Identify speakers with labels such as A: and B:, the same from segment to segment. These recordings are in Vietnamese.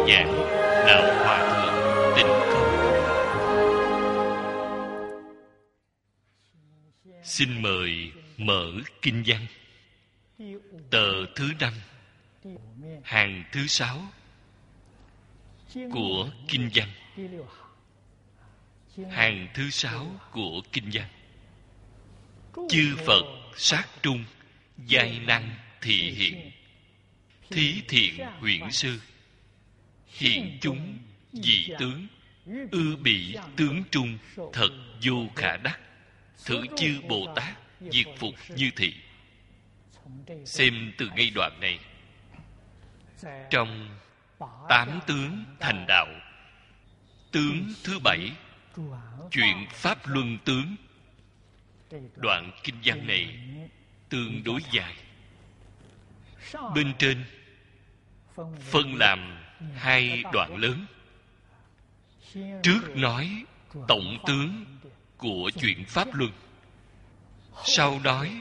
A: giảng Đạo Hòa Thượng Tịnh Không. Xin mời mở kinh văn, tờ thứ 5, hàng thứ 6 của kinh văn. Hàng thứ 6 của kinh văn. Chư Phật sát trung, giai năng thị hiện, thí thiện huyễn sư, hiện chúng dị tướng, ư bị tướng trung, thật vô khả đắc, thử chư Bồ Tát diệt phục như thị. Xem từ ngay đoạn này, trong 8 tướng thành đạo, tướng thứ 7, chuyện Pháp Luân tướng, đoạn kinh văn này tương đối dài. Bên trên phân làm 2 đoạn lớn. Trước nói tổng tướng của chuyện Pháp Luân, sau nói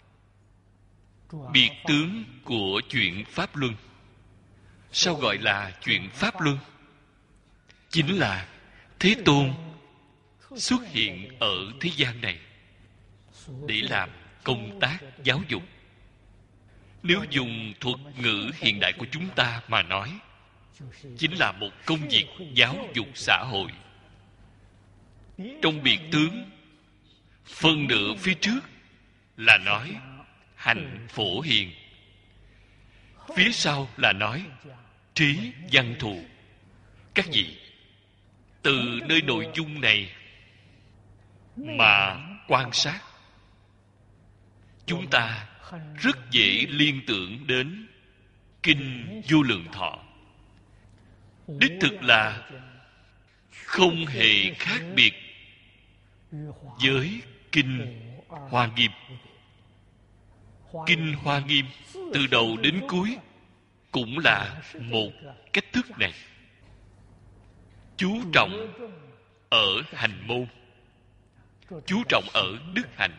A: biệt tướng của chuyện Pháp Luân. Sao gọi là chuyện Pháp Luân? Chính là Thế Tôn xuất hiện ở thế gian này để làm công tác giáo dục. Nếu dùng thuật ngữ hiện đại của chúng ta mà nói, chính là một công việc giáo dục xã hội. Trong biệt tướng, phân nửa phía trước là nói hành phổ hiền, phía sau là nói trí văn thù. Các vị từ nơi nội dung này mà quan sát, chúng ta rất dễ liên tưởng đến kinh Vô Lượng Thọ. Đích thực là không hề khác biệt với kinh Hoa Nghiêm. Kinh Hoa Nghiêm từ đầu đến cuối cũng là một cách thức này, chú trọng ở hành môn, chú trọng ở đức hạnh.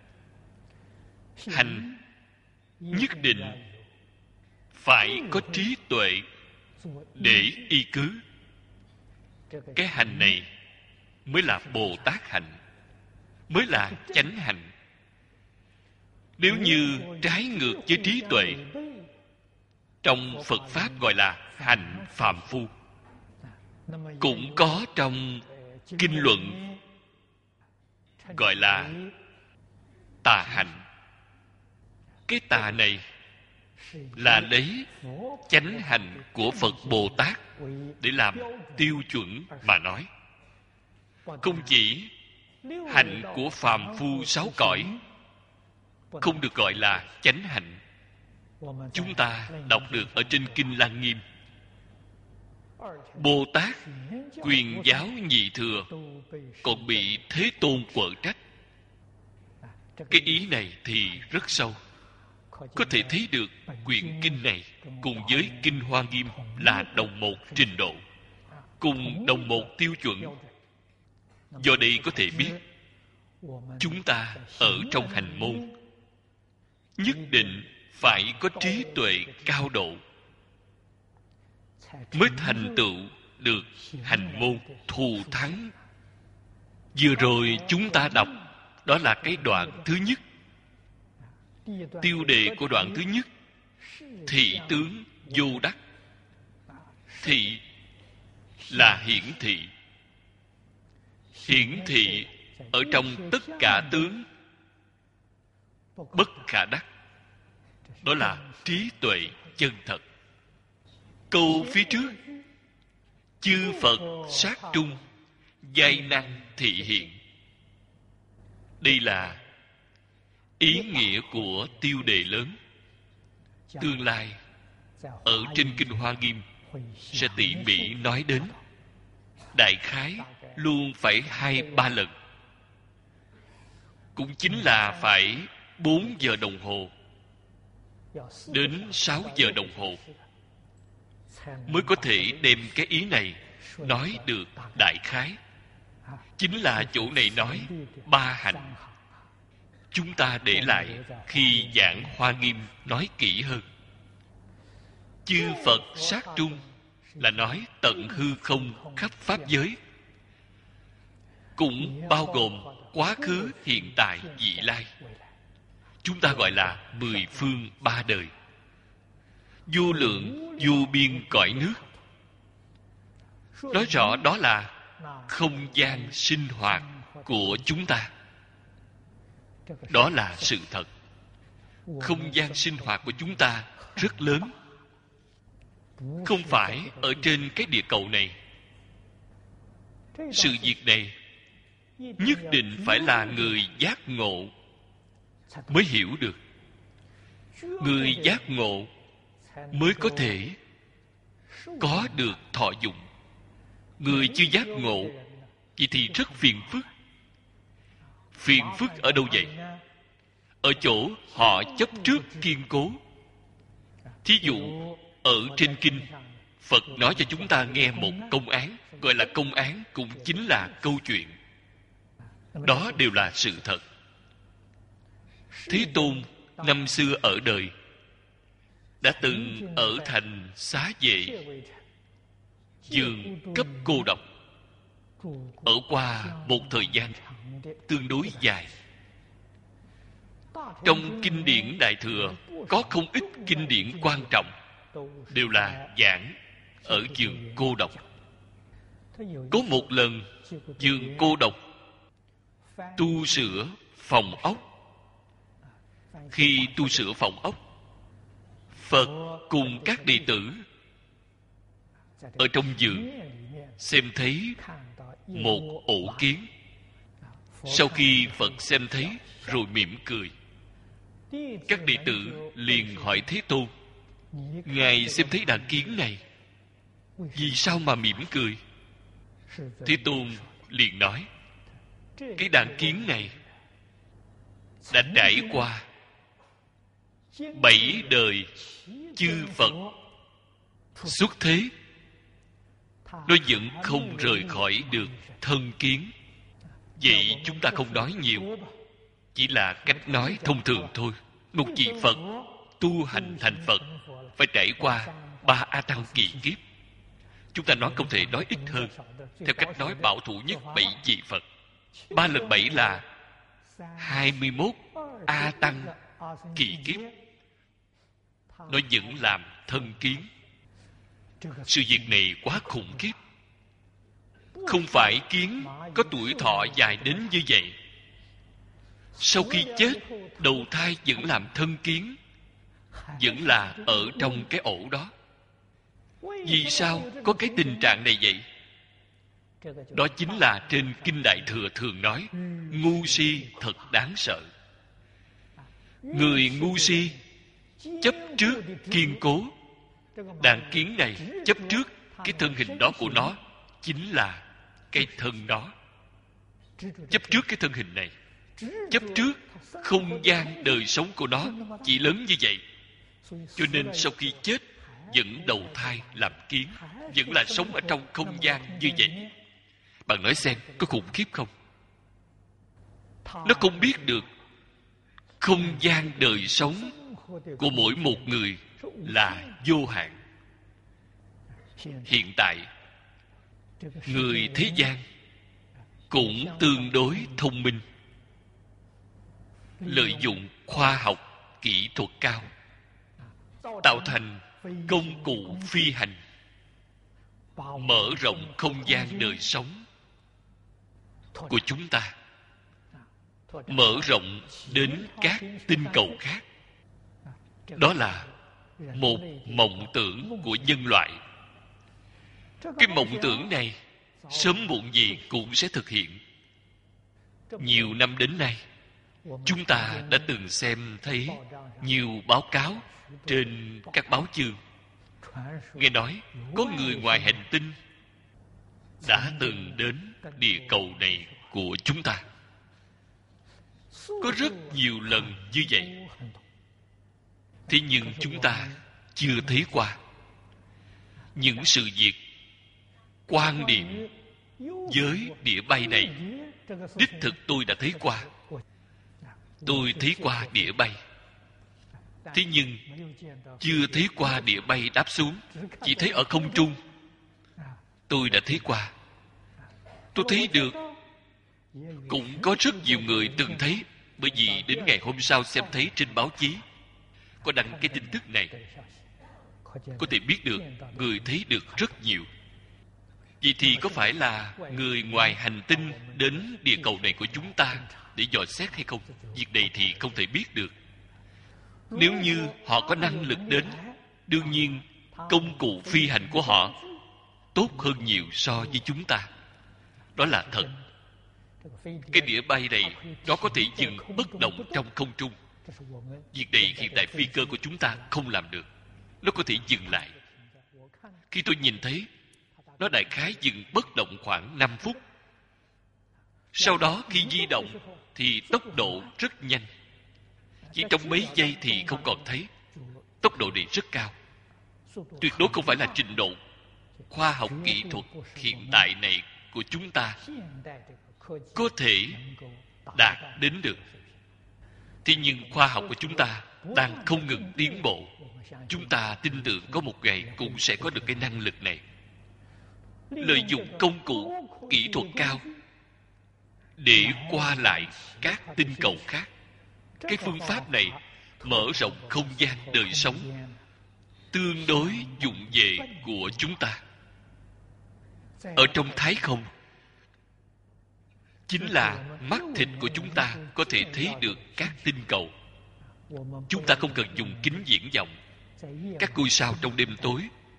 A: Hành nhất định phải có trí tuệ để y cứ. Cái hành này mới là Bồ Tát hạnh, mới là chánh hạnh. Nếu như trái ngược với trí tuệ, trong Phật Pháp gọi là hành phàm phu. Cũng có trong kinh luận gọi là tà hạnh. Cái tà này là lấy chánh hạnh của Phật Bồ Tát để làm tiêu chuẩn mà nói. Không chỉ hạnh của phàm phu 6 cõi không được gọi là chánh hạnh. Chúng ta đọc được ở trên kinh Lăng Nghiêm, Bồ Tát quyền giáo nhị thừa còn bị Thế Tôn quở trách. Cái ý này thì rất sâu. Có thể thấy được quyển kinh này cùng với kinh Hoa Nghiêm là đồng một trình độ, cùng đồng một tiêu chuẩn. Do đây có thể biết, chúng ta ở trong hành môn nhất định phải có trí tuệ cao độ mới thành tựu được hành môn thù thắng. Vừa rồi chúng ta đọc, đó là cái đoạn thứ nhất. Tiêu đề của đoạn thứ nhất: thị tướng vô đắc. Thị là hiển thị. Hiển thị ở trong tất cả tướng bất khả đắc. Đó là trí tuệ chân thật. Câu phía trước: chư Phật sát trung, giai năng thị hiện. Đây là ý nghĩa của tiêu đề lớn. Tương lai ở trên kinh Hoa Nghiêm sẽ tỉ mỉ nói đến. Đại khái luôn phải 2-3 lần. Cũng chính là phải 4 giờ đồng hồ đến 6 giờ đồng hồ mới có thể đem cái ý này nói được đại khái. Chính là chỗ này nói 3 hạnh. Chúng ta để lại khi giảng Hoa Nghiêm nói kỹ hơn. Chư Phật sát trung, là nói tận hư không khắp pháp giới, cũng bao gồm quá khứ, hiện tại, vị lai. Chúng ta gọi là 10 phương 3 đời, vô lượng vô biên cõi nước. Nói rõ đó là không gian sinh hoạt của chúng ta. Đó là sự thật. Không gian sinh hoạt của chúng ta rất lớn, không phải ở trên cái địa cầu này. Sự việc này nhất định phải là người giác ngộ mới hiểu được. Người giác ngộ mới có thể có được thọ dụng. Người chưa giác ngộ, vậy thì rất phiền phức. Phiền phức ở đâu vậy? Ở chỗ họ chấp trước kiên cố. Thí dụ, ở trên kinh, Phật nói cho chúng ta nghe một công án, gọi là công án, cũng chính là câu chuyện. Đó đều là sự thật. Thế Tôn năm xưa ở đời đã từng ở thành Xá Vệ, giường cấp cô độc, ở qua một thời gian tương đối dài. Trong kinh điển Đại Thừa có không ít kinh điển quan trọng đều là giảng ở giường cô độc. Có một lần giường cô độc tu sửa phòng ốc. Khi tu sửa phòng ốc, Phật cùng các đệ tử ở trong giường xem thấy một ổ kiến. Sau khi Phật xem thấy rồi mỉm cười, các đệ tử liền hỏi Thế Tôn: Ngài xem thấy đàn kiến này, vì sao mà mỉm cười? Thế Tôn liền nói: cái đàn kiến này đã trải qua 7 đời chư Phật xuất thế, nó vẫn không rời khỏi được thân kiến. Vậy chúng ta không nói nhiều, chỉ là cách nói thông thường thôi. Một vị Phật tu hành thành Phật phải trải qua 3 A Tăng kỳ kiếp. Chúng ta nói không thể nói ít hơn. Theo cách nói bảo thủ nhất, 7 vị Phật. 3 lần 7 là 21 A Tăng kỳ kiếp. Nó vẫn làm thân kiến. Sự việc này quá khủng khiếp. Không phải kiến có tuổi thọ dài đến như vậy. Sau khi chết, đầu thai vẫn làm thân kiến, vẫn là ở trong cái ổ đó. Vì sao có cái tình trạng này vậy? Đó chính là trên Kinh Đại Thừa thường nói, ngu si thật đáng sợ. Người ngu si chấp trước kiên cố. Đàn kiến này chấp trước cái thân hình đó của nó chính là cái thân đó. Chấp trước cái thân hình này, chấp trước không gian đời sống của nó chỉ lớn như vậy, cho nên sau khi chết vẫn đầu thai làm kiến, vẫn là sống ở trong không gian như vậy. Bạn nói xem có khủng khiếp không? Nó không biết được không gian đời sống của mỗi một người là vô hạn. Hiện tại người thế gian cũng tương đối thông minh, lợi dụng khoa học kỹ thuật cao, tạo thành công cụ phi hành, mở rộng không gian đời sống của chúng ta, mở rộng đến các tinh cầu khác. Đó là một mộng tưởng của nhân loại. Cái mộng tưởng này sớm muộn gì cũng sẽ thực hiện. Nhiều năm đến nay, chúng ta đã từng xem thấy nhiều báo cáo trên các báo chương, nghe nói có người ngoài hành tinh đã từng đến địa cầu này của chúng ta. Có rất nhiều lần như vậy. Thế nhưng chúng ta chưa thấy qua. Những sự việc quan điểm với đĩa bay này, đích thực tôi đã thấy qua. Tôi thấy qua đĩa bay, thế nhưng chưa thấy qua đĩa bay đáp xuống, chỉ thấy ở không trung Tôi đã thấy qua. Tôi thấy được. Cũng có rất nhiều người từng thấy. Bởi vì đến ngày hôm sau xem thấy trên báo chí có đăng cái tin tức này, có thể biết được người thấy được rất nhiều. Vậy thì có phải là người ngoài hành tinh đến địa cầu này của chúng ta để dò xét hay không? Việc này thì không thể biết được. Nếu như họ có năng lực đến, đương nhiên công cụ phi hành của họ tốt hơn nhiều so với chúng ta. Đó là thật. Cái đĩa bay này nó có thể dừng bất động trong không trung. Việc này hiện đại phi cơ của chúng ta không làm được. Nó có thể dừng lại. Khi tôi nhìn thấy, nó đại khái dừng bất động khoảng 5 phút. Sau đó khi di động thì tốc độ rất nhanh. Chỉ trong mấy giây thì không còn thấy. Tốc độ này rất cao. Tuyệt đối không phải là trình độ khoa học kỹ thuật hiện tại này của chúng ta có thể đạt đến được. Thế nhưng khoa học của chúng ta đang không ngừng tiến bộ. Chúng ta tin tưởng có một ngày cũng sẽ có được cái năng lực này. Lợi dụng công cụ kỹ thuật cao để qua lại các tinh cầu khác. Cái phương pháp này mở rộng không gian đời sống tương đối dụng về của chúng ta. Ở trong thái không, chính là mắt thịt của chúng ta có thể thấy được các tinh cầu. Chúng ta không cần dùng kính viễn vọng. Các ngôi sao trong đêm tối,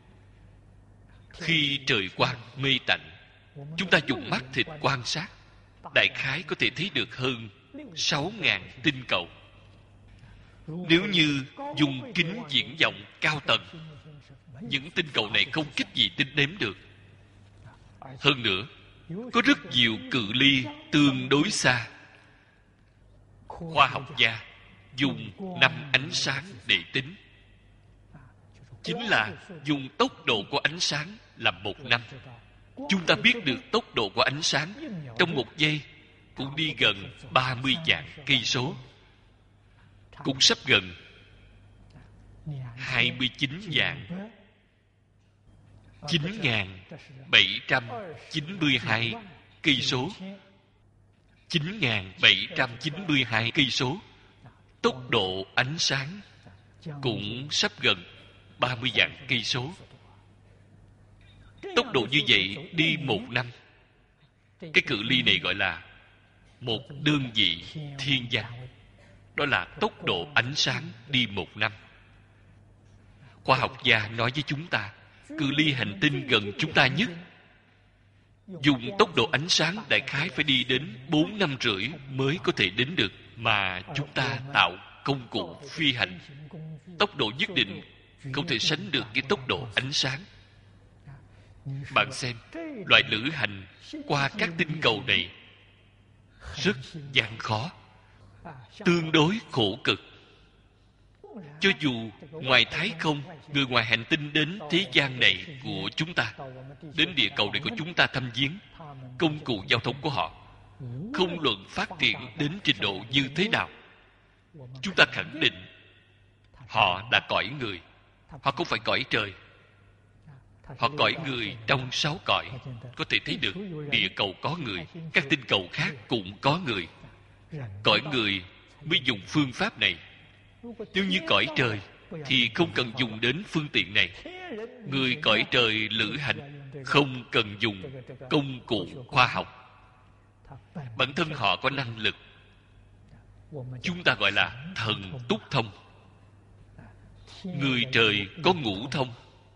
A: khi trời quang mây tạnh, chúng ta dùng mắt thịt quan sát, đại khái có thể thấy được hơn 6.000 tinh cầu. Nếu như dùng kính viễn vọng cao tầng, những tinh cầu này không cách gì tính đếm được. Hơn nữa, có rất nhiều cự ly tương đối xa. Khoa học gia dùng năm ánh sáng để tính. Chính là dùng tốc độ của ánh sáng là 1 năm. Chúng ta biết được tốc độ của ánh sáng trong 1 giây cũng đi gần 30 vạn cây số, cũng sắp gần 29 vạn 9.792 cây số. 9.792 cây số. Tốc độ ánh sáng cũng sắp gần 30 vạn cây số. Tốc độ như vậy đi 1 năm. Cái cự ly này gọi là một đơn vị thiên văn. Đó là tốc độ ánh sáng đi 1 năm. Khoa học gia nói với chúng ta, cự ly hành tinh gần chúng ta nhất, dùng tốc độ ánh sáng đại khái phải đi đến 4 năm rưỡi mới có thể đến được. Mà chúng ta tạo công cụ phi hành, tốc độ nhất định không thể sánh được cái tốc độ ánh sáng. Bạn xem, loại lữ hành qua các tinh cầu này rất gian khó, tương đối khổ cực. Cho dù ngoài thái không, người ngoài hành tinh đến thế gian này của chúng ta, đến địa cầu này của chúng ta thăm viếng, công cụ giao thông của họ không luận phát triển đến trình độ như thế nào, chúng ta khẳng định họ là cõi người. Họ không phải cõi trời. Họ cõi người trong 6 cõi. Có thể thấy được địa cầu có người, các tinh cầu khác cũng có người. Cõi người mới dùng phương pháp này. Nếu như cõi trời thì không cần dùng đến phương tiện này. Người cõi trời lữ hành không cần dùng công cụ khoa học. Bản thân họ có năng lực. Chúng ta gọi là thần túc thông. Người trời có ngũ thông.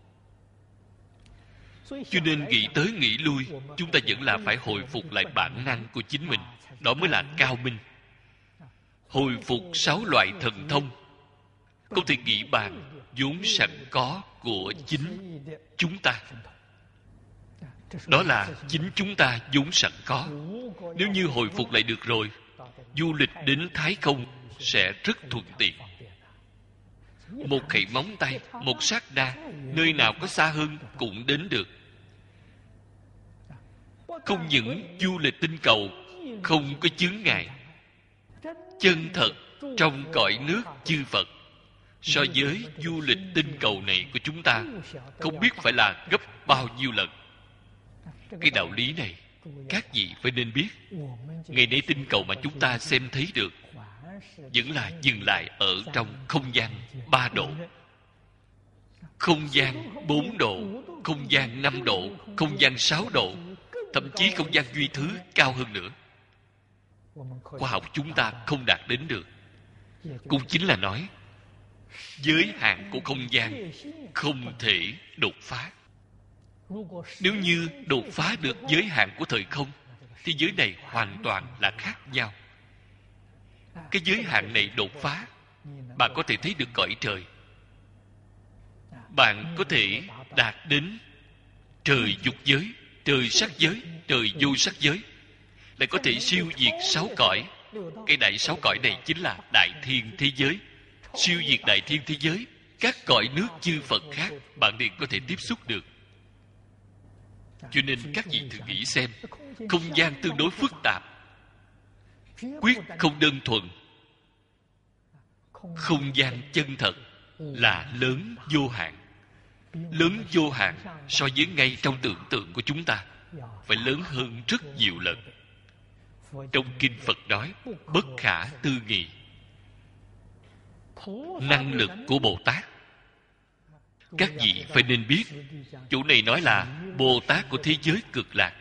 A: Cho nên nghĩ tới nghĩ lui, chúng ta vẫn là phải hồi phục lại bản năng của chính mình. Đó mới là cao minh. Hồi phục 6 loại thần thông, không thể nghĩ bàn vốn sẵn có của chính chúng ta. Đó là chính chúng ta vốn sẵn có. Nếu như hồi phục lại được rồi, du lịch đến thái không sẽ rất thuận tiện. Một khẩy móng tay, một sát na, nơi nào có xa hơn cũng đến được. Không những du lịch tinh cầu không có chướng ngại, chân thật trong cõi nước chư Phật so với du lịch tinh cầu này của chúng ta không biết phải là gấp bao nhiêu lần. Cái đạo lý này các vị phải nên biết. Ngày nay tinh cầu mà chúng ta xem thấy được vẫn là dừng lại ở trong không gian 3 độ, không gian 4 độ, không gian 5 độ, không gian 6 độ, thậm chí không gian duy thứ cao hơn nữa. Khoa học chúng ta không đạt đến được. Cũng chính là nói giới hạn của không gian không thể đột phá. Nếu như đột phá được giới hạn của thời không, thì giới này hoàn toàn là khác nhau. Cái giới hạn này đột phá, bạn có thể thấy được cõi trời. Bạn có thể đạt đến trời dục giới, trời sắc giới, trời vô sắc giới, lại có thể siêu diệt 6 cõi. Cái đại 6 cõi này chính là đại thiên thế giới. Siêu diệt đại thiên thế giới, các cõi nước chư Phật khác bạn liền có thể tiếp xúc được. Cho nên các vị thử nghĩ xem, không gian tương đối phức tạp, quyết không đơn thuần. Không gian chân thật là lớn vô hạn. Lớn vô hạn so với ngay trong tưởng tượng của chúng ta phải lớn hơn rất nhiều lần. Trong kinh Phật nói bất khả tư nghị. Năng lực của Bồ Tát, các vị phải nên biết. Chỗ này nói là Bồ Tát của thế giới cực lạc.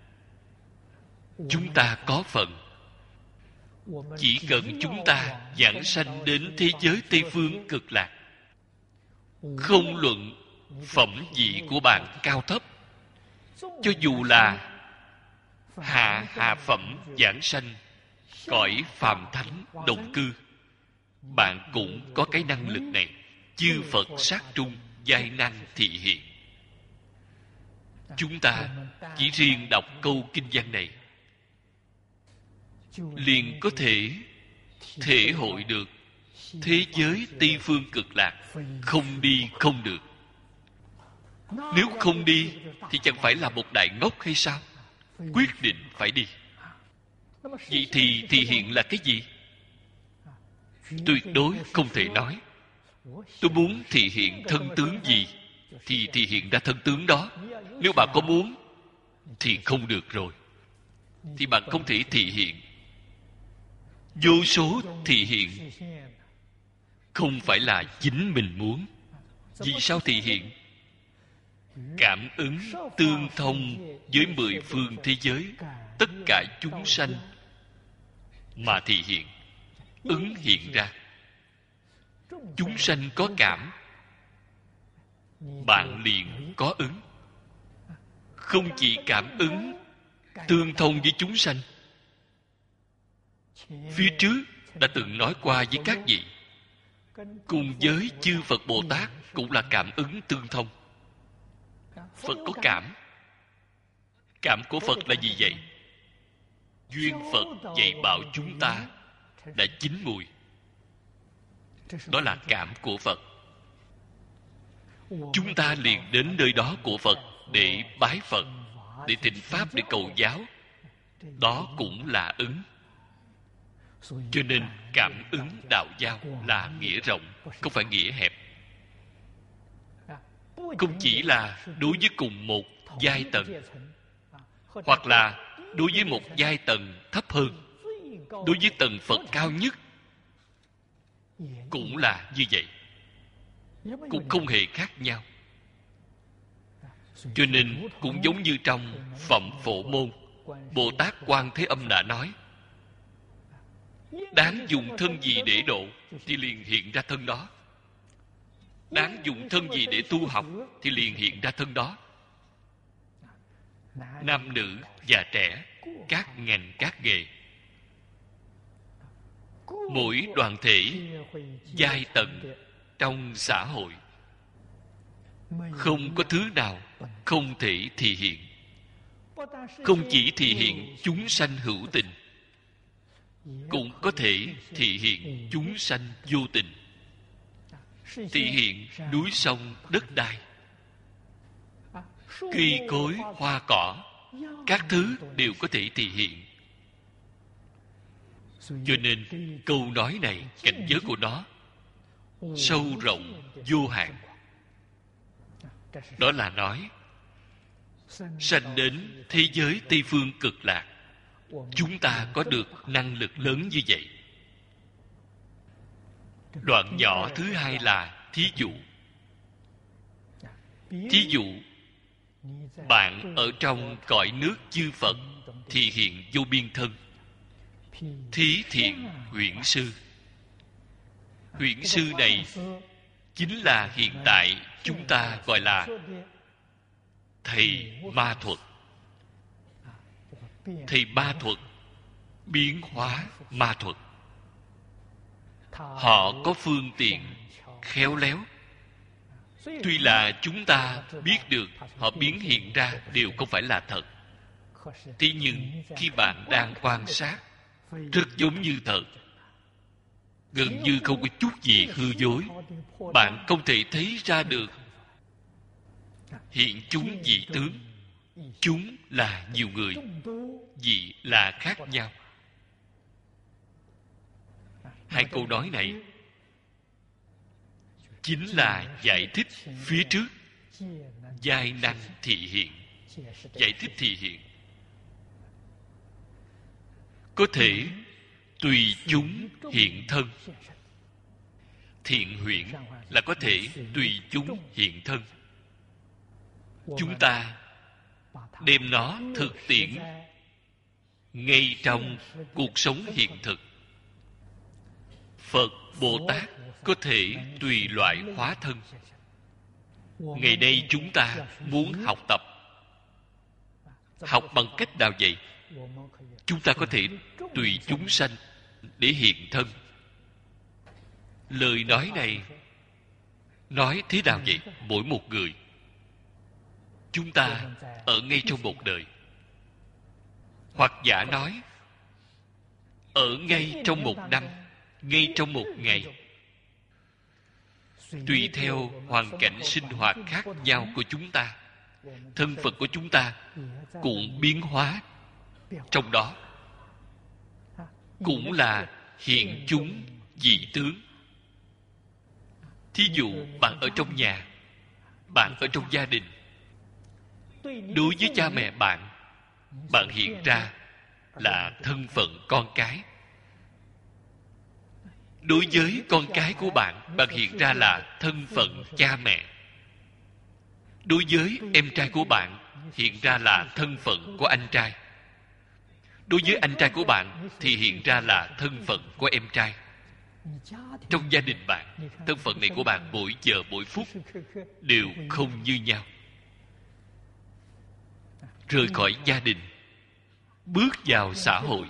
A: Chúng ta có phần. Chỉ cần chúng ta giảng sanh đến thế giới Tây Phương cực lạc, không luận phẩm vị của bạn cao thấp, cho dù là hạ phẩm giảng sanh cõi phàm thánh đồng cư, bạn cũng có cái năng lực này. Chư Phật sát trung giai năng thị hiện. Chúng ta chỉ riêng đọc câu kinh văn này liền có thể thể hội được thế giới Tây Phương cực lạc không đi không được. Nếu không đi thì chẳng phải là một đại ngốc hay sao? Quyết định phải đi. Vậy thì thị hiện là cái gì? Tuyệt đối không thể nói tôi muốn thị hiện thân tướng gì thì thị hiện ra thân tướng đó. Nếu bạn có muốn thì không được rồi. Thì bạn không thể thị hiện. Vô số thị hiện không phải là chính mình muốn. Vì sao thị hiện? Cảm ứng tương thông với 10 phương thế giới, tất cả chúng sanh mà thị hiện, ứng hiện ra. Chúng sanh có cảm, bạn liền có ứng. Không chỉ cảm ứng tương thông với chúng sanh. Phía trước đã từng nói qua với các vị, cùng với chư Phật Bồ Tát cũng là cảm ứng tương thông. Phật có cảm. Cảm của Phật là gì vậy? Duyên Phật dạy bảo chúng ta đã chín mùi. Đó là cảm của Phật. Chúng ta liền đến nơi đó của Phật để bái Phật, để thịnh Pháp, để cầu giáo. Đó cũng là ứng. Cho nên cảm ứng đạo giao là nghĩa rộng, không phải nghĩa hẹp. Không chỉ là đối với cùng một giai tầng, hoặc là đối với một giai tầng thấp hơn, đối với tầng Phật cao nhất cũng là như vậy, cũng không hề khác nhau. Cho nên cũng giống như trong Phẩm Phổ Môn, Bồ Tát Quan Thế Âm đã nói, đáng dùng thân gì để độ thì liền hiện ra thân đó. Đáng dùng thân gì để tu học thì liền hiện ra thân đó. Nam nữ già trẻ, các ngành các nghề, mỗi đoàn thể giai tầng trong xã hội, không có thứ nào không thể thị hiện. Không chỉ thị hiện chúng sanh hữu tình, cũng có thể thị hiện chúng sanh vô tình, thị hiện núi sông đất đai, cây cối hoa cỏ, các thứ đều có thể thị hiện. Cho nên câu nói này, cảnh giới của nó sâu rộng vô hạn. Đó là nói sanh đến thế giới Tây Phương Cực Lạc, chúng ta có được năng lực lớn như vậy. Đoạn nhỏ thứ hai là thí dụ. Thí dụ, bạn ở trong cõi nước chư Phật thì hiện vô biên thân. Thí thiện huyễn sư. Huyễn sư này chính là hiện tại chúng ta gọi là thầy ma thuật. Thầy ma thuật, biến hóa ma thuật. Họ có phương tiện khéo léo. Tuy là chúng ta biết được họ biến hiện ra đều không phải là thật, thế nhưng khi bạn đang quan sát, rất giống như thật, gần như không có chút gì hư dối. Bạn không thể thấy ra được hiện chúng dị tướng. Chúng là nhiều người, dị là khác nhau. Hai câu nói này chính là giải thích phía trước giai năng thị hiện. Giải thích thị hiện có thể tùy chúng hiện thân. Thiện huyễn là có thể tùy chúng hiện thân. Chúng ta đem nó thực tiễn ngay trong cuộc sống hiện thực. Phật Bồ Tát có thể tùy loại hóa thân. Ngày nay chúng ta muốn học tập, học bằng cách nào vậy? Chúng ta có thể tùy chúng sanh để hiện thân. Lời nói này nói thế nào vậy? Mỗi một người, chúng ta ở ngay trong một đời. Hoặc giả nói ở ngay trong một năm, ngay trong một ngày. Tùy theo hoàn cảnh sinh hoạt khác nhau của chúng ta, thân phận của chúng ta cũng biến hóa trong đó. Cũng là hiện chúng dị tướng. Thí dụ bạn ở trong nhà, bạn ở trong gia đình. Đối với cha mẹ bạn, bạn hiện ra là thân phận con cái. Đối với con cái của bạn, bạn hiện ra là thân phận cha mẹ. Đối với em trai của bạn, hiện ra là thân phận của anh trai. Đối với anh trai của bạn thì hiện ra là thân phận của em trai. Trong gia đình bạn, thân phận này của bạn mỗi giờ mỗi phút đều không như nhau. Rời khỏi gia đình, bước vào xã hội.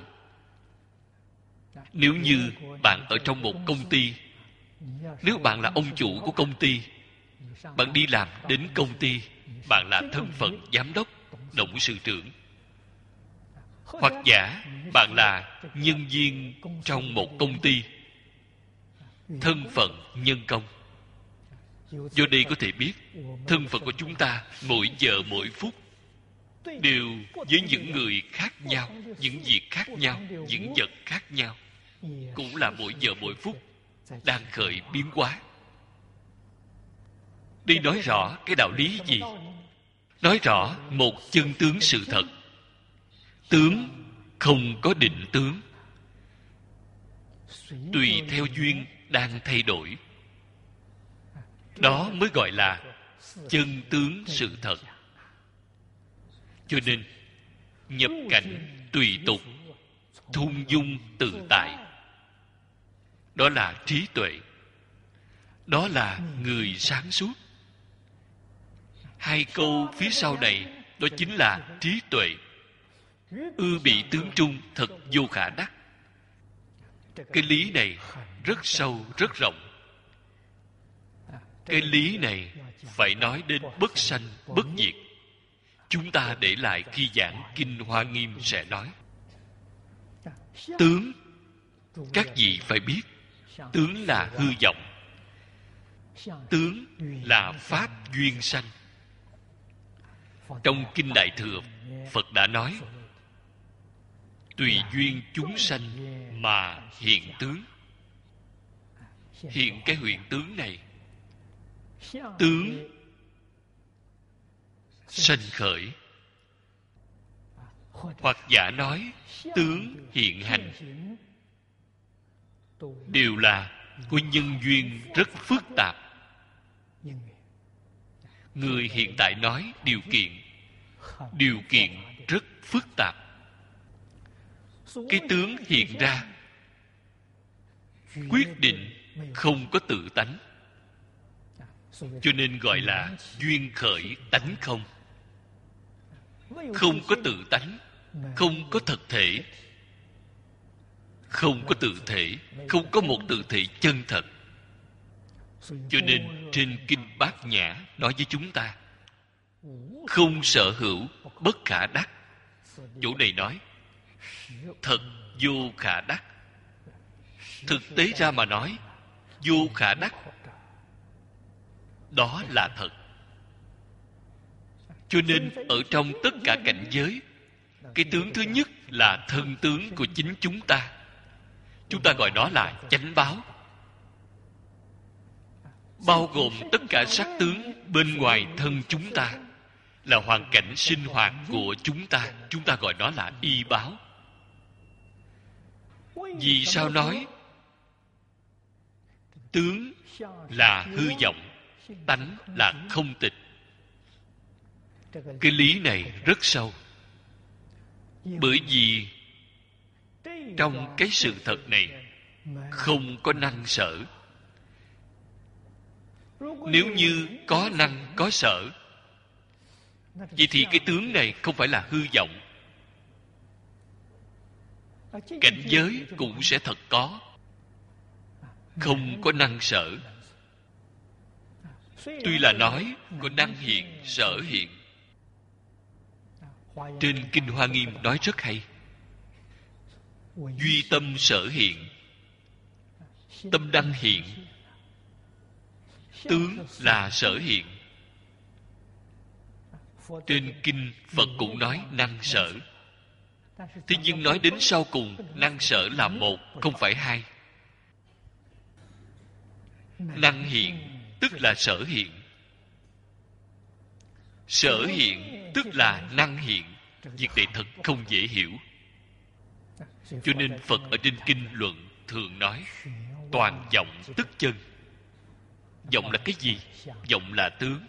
A: Nếu như bạn ở trong một công ty, nếu bạn là ông chủ của công ty, bạn đi làm đến công ty, bạn là thân phận giám đốc,董sự trưởng. Hoặc giả bạn là nhân viên trong một công ty, thân phận nhân công. Do đây có thể biết thân phận của chúng ta mỗi giờ mỗi phút đều với những người khác nhau, những việc khác nhau, những vật khác nhau, cũng là mỗi giờ mỗi phút đang khởi biến hóa. Đây nói rõ cái đạo lý gì? Nói rõ một chân tướng sự thật. Tướng không có định tướng, tùy theo duyên đang thay đổi. Đó mới gọi là chân tướng sự thật. Cho nên nhập cảnh tùy tục, thung dung tự tại, đó là trí tuệ, đó là người sáng suốt. Hai câu phía sau này đó chính là trí tuệ. Ư bị tướng trung thật vô khả đắc. Cái lý này rất sâu, rất rộng. Cái lý này phải nói đến bất sanh, bất diệt. Chúng ta để lại khi giảng Kinh Hoa Nghiêm sẽ nói. Tướng, các vị phải biết, tướng là hư vọng. Tướng là pháp duyên sanh. Trong Kinh Đại Thừa, Phật đã nói tùy duyên chúng sanh mà hiện tướng. Hiện cái hiện tướng này, tướng sanh khởi hoặc giả nói tướng hiện hành, đều là có nhân duyên rất phức tạp. Người hiện tại nói điều kiện rất phức tạp. Cái tướng hiện ra quyết định không có tự tánh, cho nên gọi là duyên khởi tánh không. Không có tự tánh, không có thực thể, không có tự thể, không có một tự thể chân thật. Cho nên trên Kinh Bát Nhã nói với chúng ta không sở hữu bất khả đắc. Chỗ này nói thật vô khả đắc. Thực tế ra mà nói, vô khả đắc đó là thật. Cho nên ở trong tất cả cảnh giới, cái tướng thứ nhất là thân tướng của chính chúng ta. Chúng ta gọi nó là chánh báo, bao gồm tất cả sắc tướng bên ngoài thân chúng ta, là hoàn cảnh sinh hoạt của chúng ta. Chúng ta gọi nó là y báo. Vì sao nói tướng là hư vọng, tánh là không tịch? Cái lý này rất sâu. Bởi vì trong cái sự thật này không có năng sở. Nếu như có năng có sở, vậy thì cái tướng này không phải là hư vọng. Cảnh giới cũng sẽ thật có, không có năng sở. Tuy là nói có năng hiện, sở hiện. Trên Kinh Hoa Nghiêm nói rất hay. Duy tâm sở hiện, tâm đăng hiện. Tướng là sở hiện. Trên Kinh Phật cũng nói năng sở. Thế nhưng nói đến sau cùng, năng sở là một, không phải hai. Năng hiện tức là sở hiện. Sở hiện tức là năng hiện. Việc này thật không dễ hiểu. Cho nên Phật ở trên Kinh Luận thường nói toàn vọng tức chân. Vọng là cái gì? Vọng là tướng.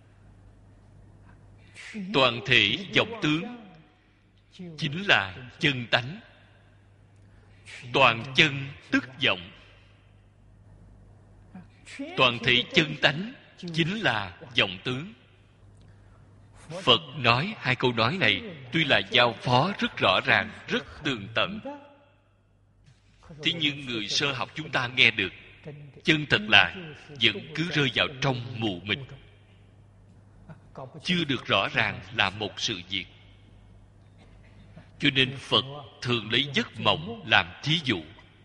A: Toàn thể vọng tướng chính là chân tánh. Toàn chân tức vọng. Toàn thể chân tánh chính là vọng tướng. Phật nói hai câu nói này tuy là giao phó rất rõ ràng, rất tường tận, thế nhưng người sơ học chúng ta nghe được, chân thật là vẫn cứ rơi vào trong mù mịt, chưa được rõ ràng là một sự việc. Cho nên Phật thường lấy giấc mộng làm thí dụ.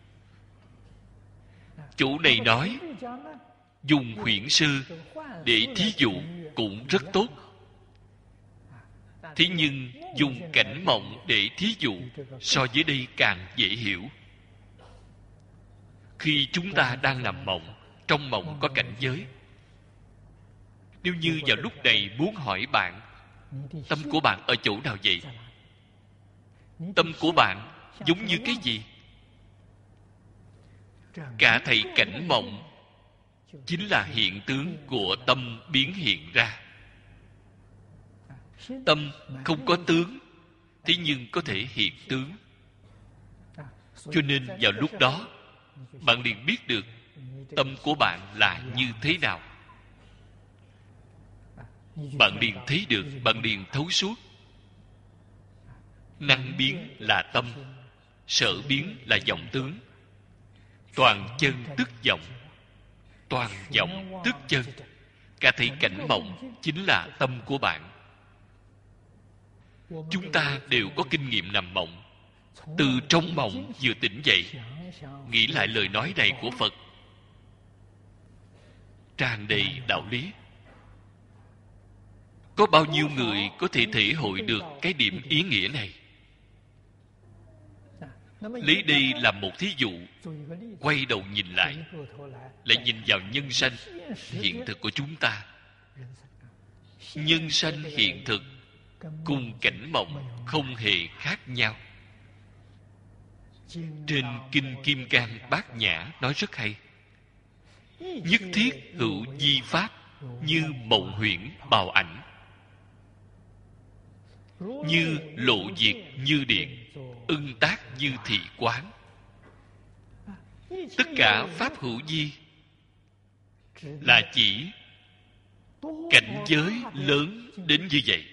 A: Chủ này nói dùng huyễn sư để thí dụ cũng rất tốt. Thế nhưng dùng cảnh mộng để thí dụ so với đây càng dễ hiểu. Khi chúng ta đang nằm mộng, trong mộng có cảnh giới. Nếu như vào lúc này muốn hỏi bạn, tâm của bạn ở chỗ nào vậy? Tâm của bạn giống như cái gì? Cả thảy cảnh mộng chính là hiện tướng của tâm biến hiện ra. Tâm không có tướng, thế nhưng có thể hiện tướng. Cho nên vào lúc đó bạn liền biết được tâm của bạn là như thế nào. Bạn liền thấy được, bạn liền thấu suốt. Năng biến là tâm, sở biến là vọng tướng. Toàn chân tức vọng, toàn vọng tức chân. Cả thảy cảnh mộng chính là tâm của bạn. Chúng ta đều có kinh nghiệm nằm mộng. Từ trong mộng vừa tỉnh dậy, nghĩ lại lời nói này của Phật, tràn đầy đạo lý. Có bao nhiêu người có thể thể hội được cái điểm ý nghĩa này? Lấy đây làm một thí dụ, quay đầu nhìn lại nhìn vào nhân sanh hiện thực của chúng ta. Nhân sanh hiện thực cùng cảnh mộng không hề khác nhau. Trên Kinh Kim Cang Bát Nhã nói rất hay: nhất thiết hữu di pháp, như mộng huyễn bào ảnh, như lộ diệt như điện, ưng tác như thị quán. Tất cả pháp hữu di là chỉ cảnh giới lớn đến như vậy.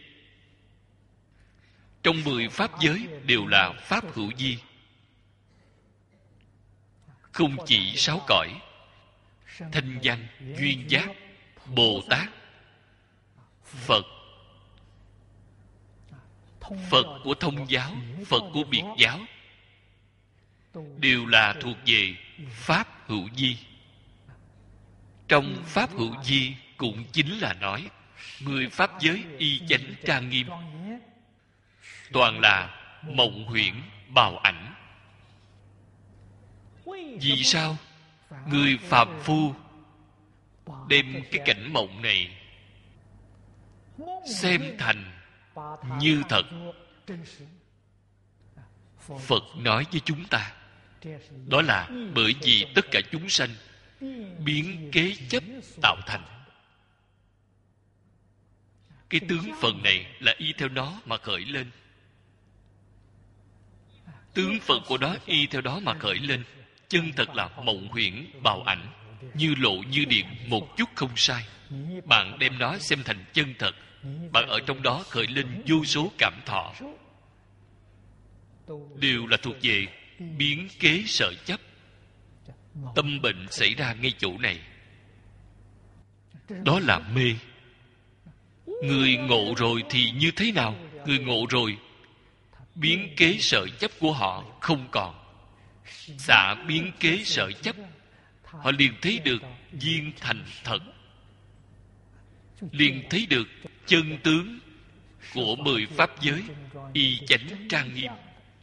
A: Trong 10 pháp giới đều là pháp hữu di, không chỉ 6 cõi: thanh văn, duyên giác, Bồ Tát, Phật, Phật của thông giáo, Phật của biệt giáo, đều là thuộc về pháp hữu di. Trong pháp hữu di cũng chính là nói 10 pháp giới y chánh trang nghiêm, toàn là mộng huyễn bào ảnh. Vì sao người phàm phu đem cái cảnh mộng này xem thành như thật? Phật nói với chúng ta, đó là bởi vì tất cả chúng sanh biến kế chấp tạo thành. Cái tướng phận này là y theo nó mà khởi lên. Tướng phận của nó y theo đó mà khởi lên. Chân thật là mộng huyễn bào ảnh, như lộ như điện, một chút không sai. Bạn đem nó xem thành chân thật, bạn ở trong đó khởi lên vô số cảm thọ, đều là thuộc về biến kế sở chấp. Tâm bệnh xảy ra ngay chỗ này, đó là mê. Người ngộ rồi thì như thế nào? Người ngộ rồi, biến kế sở chấp của họ không còn, xả biến kế sở chấp, họ liền thấy được viên thành thật, liền thấy được chân tướng của 10 pháp giới y chánh trang nghiêm.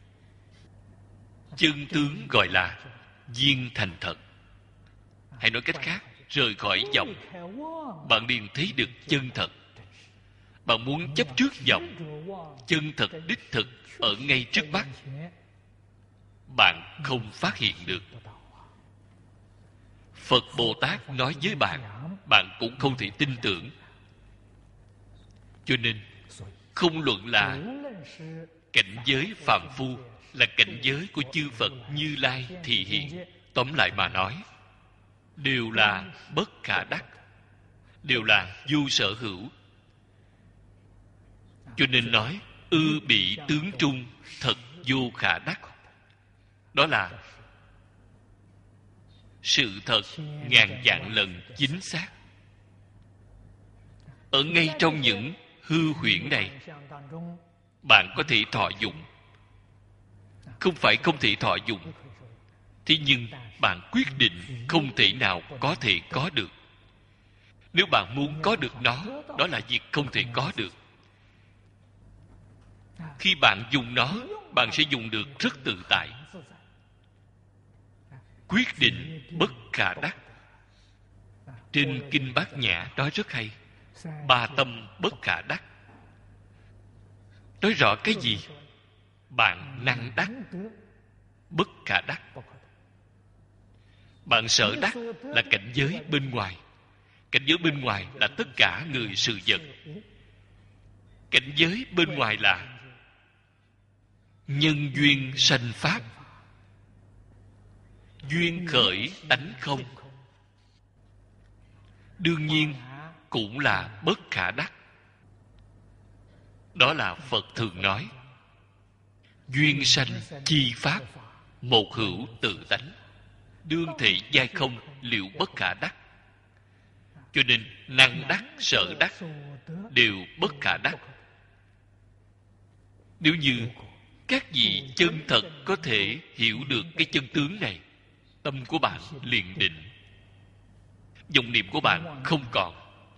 A: Chân tướng gọi là viên thành thật. Hay nói cách khác, rời khỏi vọng, bạn liền thấy được chân thật. Bạn muốn chấp trước vọng, chân thật đích thực ở ngay trước mắt, bạn không phát hiện được. Phật Bồ Tát nói với bạn, bạn cũng không thể tin tưởng. Cho nên không luận là cảnh giới phàm phu, là cảnh giới của chư Phật Như Lai thị hiện, tóm lại mà nói, đều là bất khả đắc, đều là vô sở hữu. Cho nên nói ư bị tướng trung, thật vô khả đắc. Đó là sự thật ngàn vạn lần chính xác. Ở ngay trong những hư huyễn này, bạn có thể thọ dụng. Không phải không thể thọ dụng, thế nhưng bạn quyết định không thể nào có thể có được. Nếu bạn muốn có được nó, đó là việc không thể có được. Khi bạn dùng nó, bạn sẽ dùng được rất tự tại. Quyết định bất khả đắc. Trên Kinh Bát Nhã nói rất hay, 3 tâm bất khả đắc. Nói rõ cái gì? Bạn năng đắc, bất khả đắc. Bạn sở đắc là cảnh giới bên ngoài. Cảnh giới bên ngoài là tất cả người sự vật. Cảnh giới bên ngoài là nhân duyên sanh pháp, duyên khởi tánh không. Đương nhiên cũng là bất khả đắc. Đó là Phật thường nói, duyên sanh chi pháp, một hữu tự tánh, đương thị giai không, liệu bất khả đắc. Cho nên năng đắc, sở đắc đều bất khả đắc. Nếu như các vị chân thật có thể hiểu được cái chân tướng này, tâm của bạn liền định, vọng niệm của bạn không còn.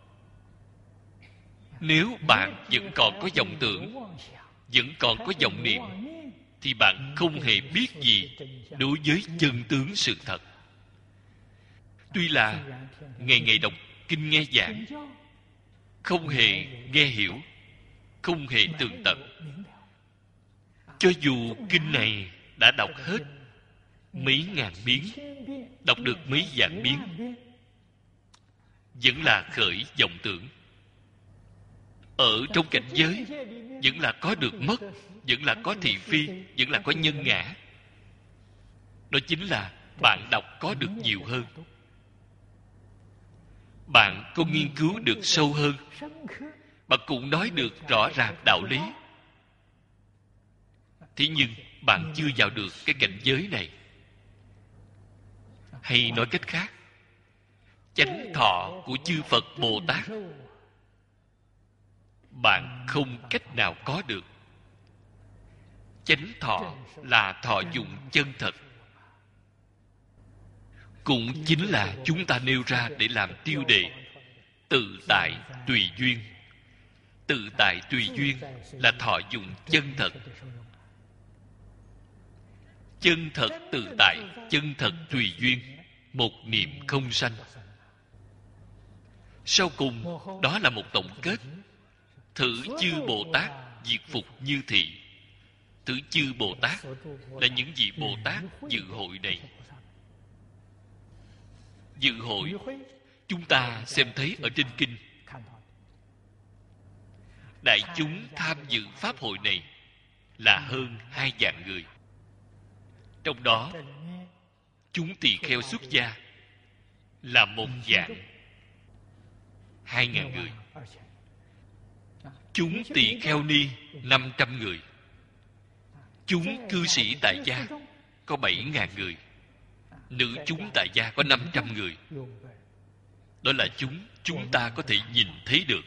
A: Nếu bạn vẫn còn có vọng tưởng, vẫn còn có vọng niệm, thì bạn không hề biết gì đối với chân tướng sự thật. Tuy là ngày ngày đọc kinh nghe giảng, không hề nghe hiểu, không hề tường tận. Cho dù kinh này đã đọc hết mấy ngàn biến, đọc được mấy vạn biến, vẫn là khởi vọng tưởng. Ở trong cảnh giới vẫn là có được mất, vẫn là có thị phi, vẫn là có nhân ngã. Đó chính là bạn đọc có được nhiều hơn, bạn có nghiên cứu được sâu hơn, bạn cũng nói được rõ ràng đạo lý. Thế nhưng bạn chưa vào được cái cảnh giới này. Hay nói cách khác, chánh thọ của chư Phật Bồ Tát bạn không cách nào có được. Chánh thọ là thọ dụng chân thật, cũng chính là chúng ta nêu ra để làm tiêu đề tự tại tùy duyên. Tự tại tùy duyên là thọ dụng chân thật. Chân thật tự tại, chân thật tùy duyên, một niệm không sanh. Sau cùng đó là một tổng kết. Thử chư Bồ Tát diệt phục như thị. Thử chư Bồ Tát là những vị Bồ Tát dự hội này. Dự hội chúng ta xem thấy ở trên kinh, đại chúng tham dự pháp hội này là hơn 2.000 người. Trong đó chúng tỳ kheo xuất gia là 1.200.000 người. Chúng tỳ kheo ni 500 người. Chúng cư sĩ tại gia có 7.000 người. Nữ chúng tại gia có 500 người. Đó là chúng ta có thể nhìn thấy được.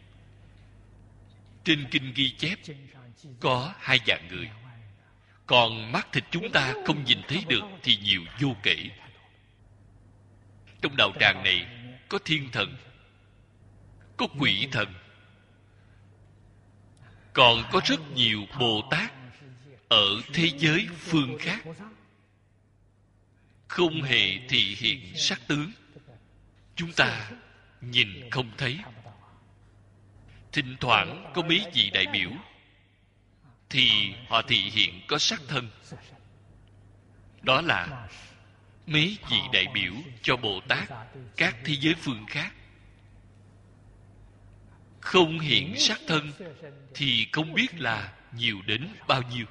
A: Trên kinh ghi chép có 2.000 người. Còn mắt thịt chúng ta không nhìn thấy được thì nhiều vô kể. Trong đạo tràng này có thiên thần, có quỷ thần, còn có rất nhiều Bồ Tát ở thế giới phương khác, không hề thị hiện sắc tướng, chúng ta nhìn không thấy. Thỉnh thoảng có mấy vị đại biểu thì họ thị hiện có sắc thân. Đó là mấy vị đại biểu cho Bồ Tát các thế giới phương khác. Không hiện sắc thân thì không biết là nhiều đến bao nhiêu.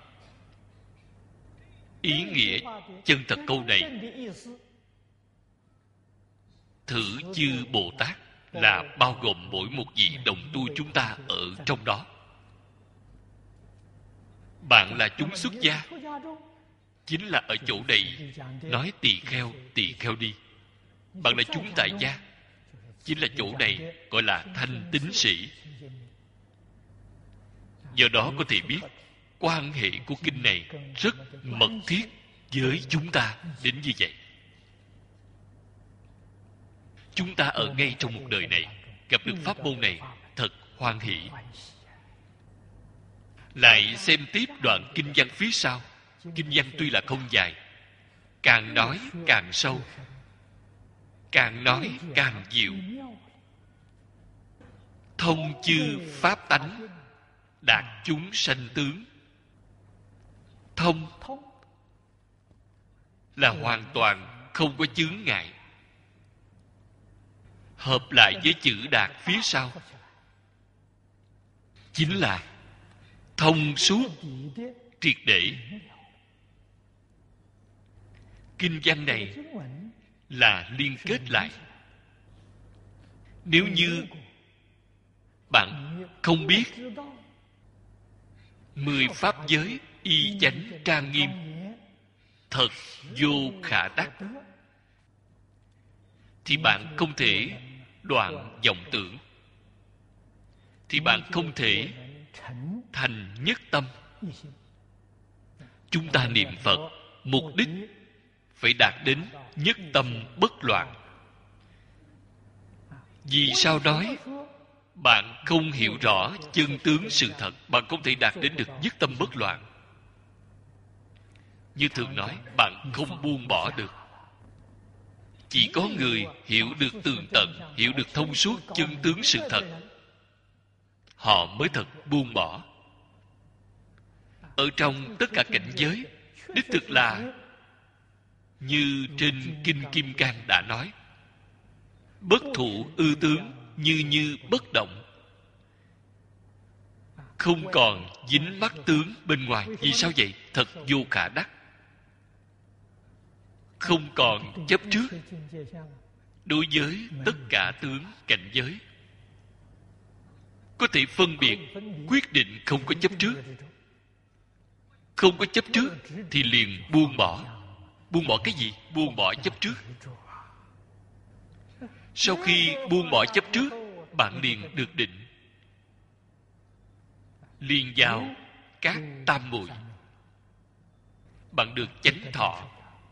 A: Ý nghĩa chân thật câu này, thử chư Bồ Tát, là bao gồm mỗi một vị đồng tu chúng ta ở trong đó. Bạn là chúng xuất gia, chính là ở chỗ này nói tỳ kheo đi. Bạn là chúng tại gia, chính là chỗ này gọi là thanh tín sĩ. Do đó có thể biết quan hệ của kinh này rất mật thiết với chúng ta đến như vậy. Chúng ta ở ngay trong một đời này gặp được pháp môn này thật hoan hỷ. Lại xem tiếp đoạn kinh văn phía sau. Kinh văn tuy là không dài, càng nói càng sâu, càng nói càng diệu. Thông chư pháp tánh, đạt chúng sanh tướng. Thông là hoàn toàn không có chướng ngại. Hợp lại với chữ đạt phía sau chính là thông suốt triệt để. Kinh văn này là liên kết lại. Nếu như bạn không biết 10 pháp giới y chánh trang nghiêm, thật vô khả đắc, thì bạn không thể đoạn vọng tưởng, thì bạn không thể thành nhất tâm. Chúng ta niệm Phật mục đích phải đạt đến nhất tâm bất loạn. Vì sao nói bạn không hiểu rõ chân tướng sự thật, bạn không thể đạt đến được nhất tâm bất loạn? Như thường nói, bạn không buông bỏ được. Chỉ có người hiểu được tường tận, hiểu được thông suốt chân tướng sự thật, họ mới thật buông bỏ. Ở trong tất cả cảnh giới, đích thực là như trên Kinh Kim Cang đã nói, bất thụ ư tướng, như như bất động. Không còn dính mắc tướng bên ngoài. Vì sao vậy? Thật vô khả đắc. Không còn chấp trước đối với tất cả tướng cảnh giới. Có thể phân biệt, quyết định không có chấp trước. Không có chấp trước thì liền buông bỏ. Buông bỏ cái gì? Buông bỏ chấp trước. Sau khi buông bỏ chấp trước, bạn liền được định, liền vào các tam muội. Bạn được chánh thọ.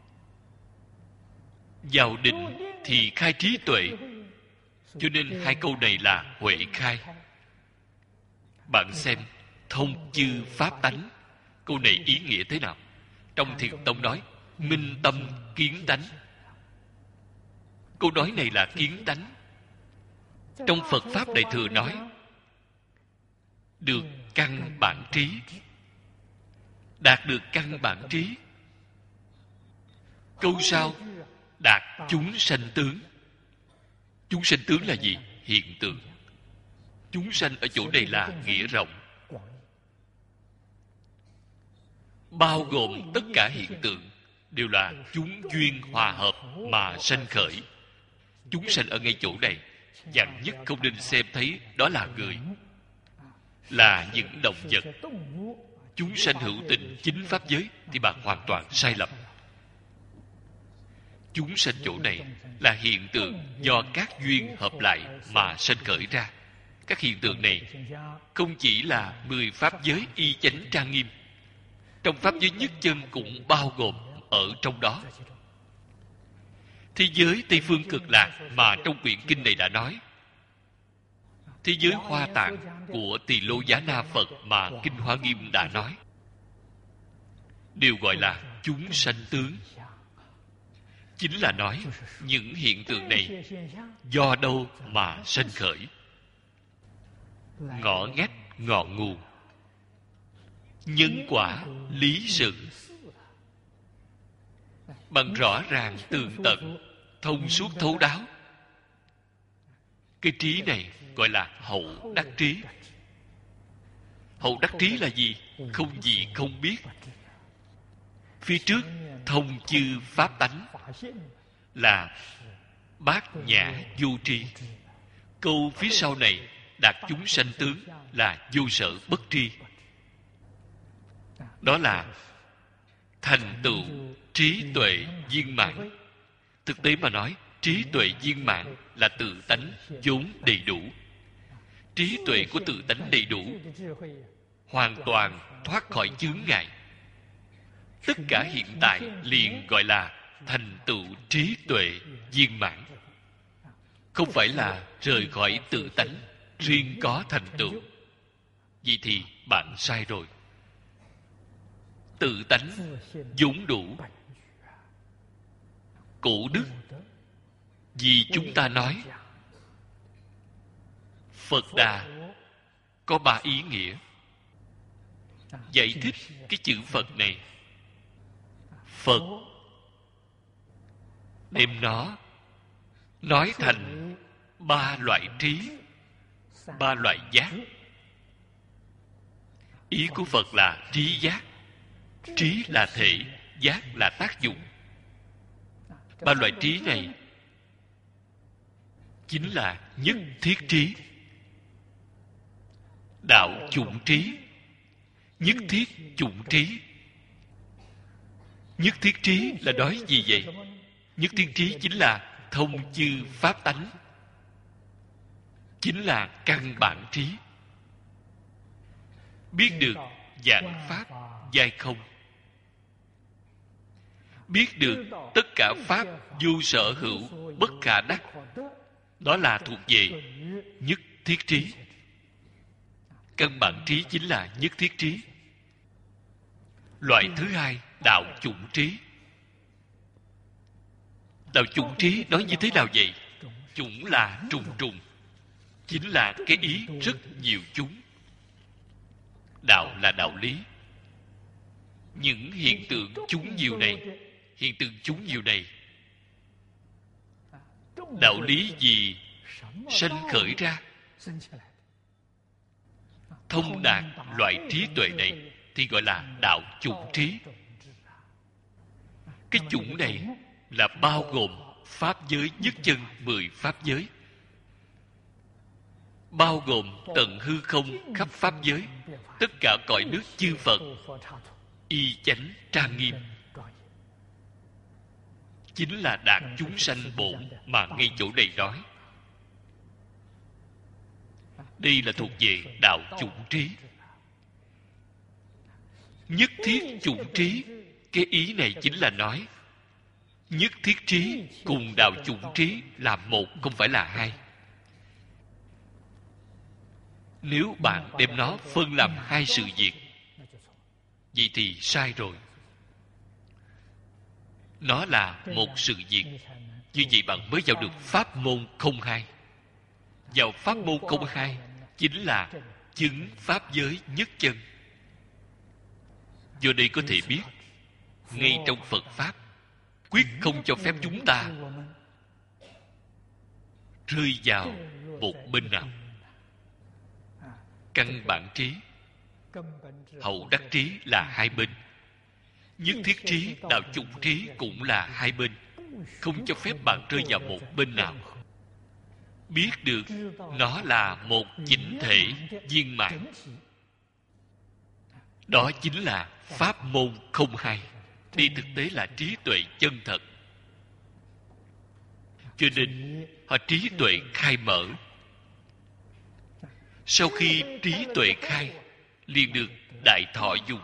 A: Vào định thì khai trí tuệ. Cho nên hai câu này là huệ khai. Bạn xem thông chư pháp tánh, câu này ý nghĩa thế nào? Trong Thiền Tông nói minh tâm kiến tánh. Câu nói này là kiến tánh. Trong Phật Pháp Đại Thừa nói được căn bản trí. Đạt được căn bản trí. Câu sau đạt chúng sanh tướng. Chúng sanh tướng là gì? Hiện tượng. Chúng sanh ở chỗ này là nghĩa rộng, bao gồm tất cả hiện tượng, đều là chúng duyên hòa hợp mà sanh khởi. Chúng sanh ở ngay chỗ này, vạn nhất không nên xem thấy đó là người, là những động vật. Chúng sanh hữu tình chính pháp giới thì bạn hoàn toàn sai lầm. Chúng sanh chỗ này là hiện tượng do các duyên hợp lại mà sanh khởi ra. Các hiện tượng này không chỉ là 10 pháp giới y chánh trang nghiêm, trong pháp giới nhất chân cũng bao gồm ở trong đó. Thế giới Tây Phương Cực Lạc mà trong quyển kinh này đã nói, thế giới Hoa Tạng của Tỳ Lô Giá Na Phật mà Kinh Hoa Nghiêm đã nói, đều gọi là chúng sanh tướng. Chính là nói những hiện tượng này do đâu mà sanh khởi. Ngõ ngách ngọn nguồn, nhân quả lý sự, bằng rõ ràng tường tận, thông suốt thấu đáo. Cái trí này gọi là hậu đắc trí. Hậu đắc trí là gì? Không gì không biết. Phía trước thông chư pháp tánh là bát nhã vô tri. Câu phía sau này đạt chúng sanh tướng là vô sở bất tri. Đó là thành tựu trí tuệ viên mãn. Thực tế mà nói, trí tuệ viên mãn là tự tánh vốn đầy đủ. Trí tuệ của tự tánh đầy đủ, hoàn toàn thoát khỏi chướng ngại. Tất cả hiện tại liền gọi là thành tựu trí tuệ viên mãn. Không phải là rời khỏi tự tánh, riêng có thành tựu. Vậy thì bạn sai rồi. Tự tánh vốn đủ. Cổ đức vì chúng ta nói Phật Đà có 3 ý nghĩa. Giải thích cái chữ Phật này, Phật đem nó nói thành 3 loại trí, 3 loại giác. Ý của Phật là trí giác. Trí là thể, giác là tác dụng. 3 loại trí này chính là nhất thiết trí, đạo chủng trí, nhất thiết chủng trí. Nhất thiết trí là nói gì vậy? Nhất thiết trí chính là thông chư pháp tánh, chính là căn bản trí. Biết được vạn pháp giai không, biết được tất cả pháp vô sở hữu bất khả đắc. Đó là thuộc về nhất thiết trí. Căn bản trí chính là nhất thiết trí. Loại thứ hai, đạo chủng trí. Đạo chủng trí nói như thế nào vậy? Chủng là trùng trùng, chính là cái ý rất nhiều chúng. Đạo là đạo lý. Những hiện tượng chúng nhiều này, hiện tượng chúng nhiều này, đạo lý gì sanh khởi ra? Thông đạt loại trí tuệ này thì gọi là đạo chủng trí. Cái chủng này là bao gồm pháp giới nhất chân 10 pháp giới, bao gồm tận hư không khắp pháp giới, tất cả cõi nước chư Phật, y chánh trang nghiêm, chính là đạt chúng sanh bổn mà ngay chỗ này nói. Đây là thuộc về đạo chủng trí. Nhất thiết chủng trí, cái ý này chính là nói nhất thiết trí cùng đạo chủng trí là một, không phải là hai. Nếu bạn đem nó phân làm hai sự việc, vậy thì sai rồi. Nó là một sự việc. Như vậy bạn mới vào được pháp môn không hai. Vào pháp môn không hai chính là chứng pháp giới nhất chân. Do đây có thể biết, ngay trong Phật Pháp quyết không cho phép chúng ta rơi vào một bên nào. Căn bản trí, hậu đắc trí là hai bên. Nhất thiết trí, đạo chủng trí cũng là hai bên. Không cho phép bạn rơi vào một bên nào. Biết được nó là một chỉnh thể viên mãn, đó chính là pháp môn không hai. Đi thực tế là trí tuệ chân thật. Cho nên họ trí tuệ khai mở. Sau khi trí tuệ khai, liền được đại thọ dụng.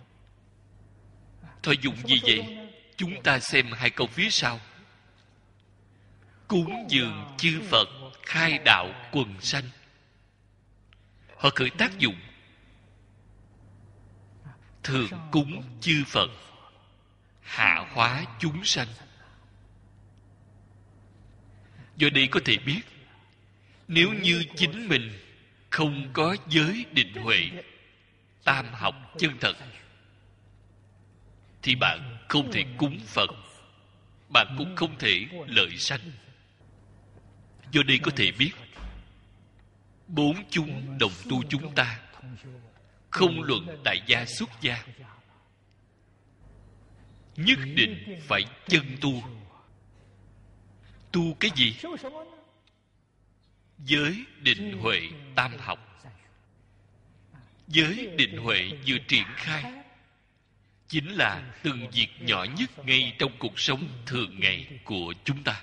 A: Thọ dụng gì vậy? Chúng ta xem hai câu phía sau. Cúng dường chư Phật, khai đạo quần sanh. Họ khởi tác dụng thường cúng chư Phật, hạ hóa chúng sanh. Do đây có thể biết, nếu như chính mình không có giới định huệ, tam học chân thật, thì bạn không thể cúng Phật, bạn cũng không thể lợi sanh. Do đây có thể biết, bốn chúng đồng tu chúng ta, không luận tại gia xuất gia, nhất định phải chân tu. Tu cái gì? Giới định huệ tam học. Giới định huệ vừa triển khai, chính là từng việc nhỏ nhất ngay trong cuộc sống thường ngày của chúng ta.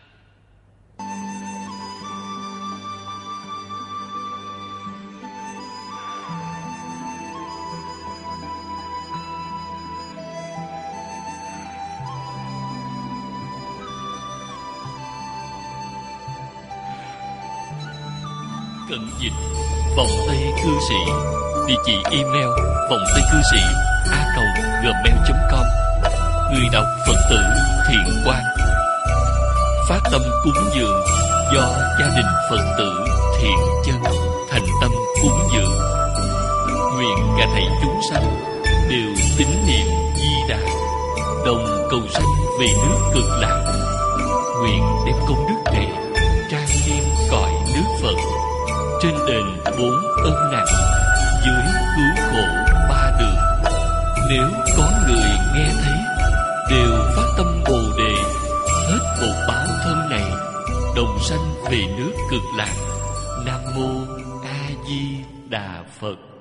A: Cận dịch vòng Tây Cư Sĩ. Địa chỉ email vòng Tây Cư Sĩ @gmail.com. Người đọc Phật tử Thiện Quang. Phát tâm cúng dường do gia đình Phật tử Thiện Chân thành tâm cúng dường. Nguyện cả thảy chúng sanh đều tín niệm Di Đà, đồng cầu sanh về nước Cực Lạc. Nguyện đem công đức này trang nghiêm cõi nước Phật, trên đền 4 ân nặng, dưới cứu khổ 3 đường. Nếu có người nghe thấy, đều phát tâm Bồ Đề, hết một báo thân này, đồng sanh về nước Cực Lạc. Nam mô A Di Đà Phật.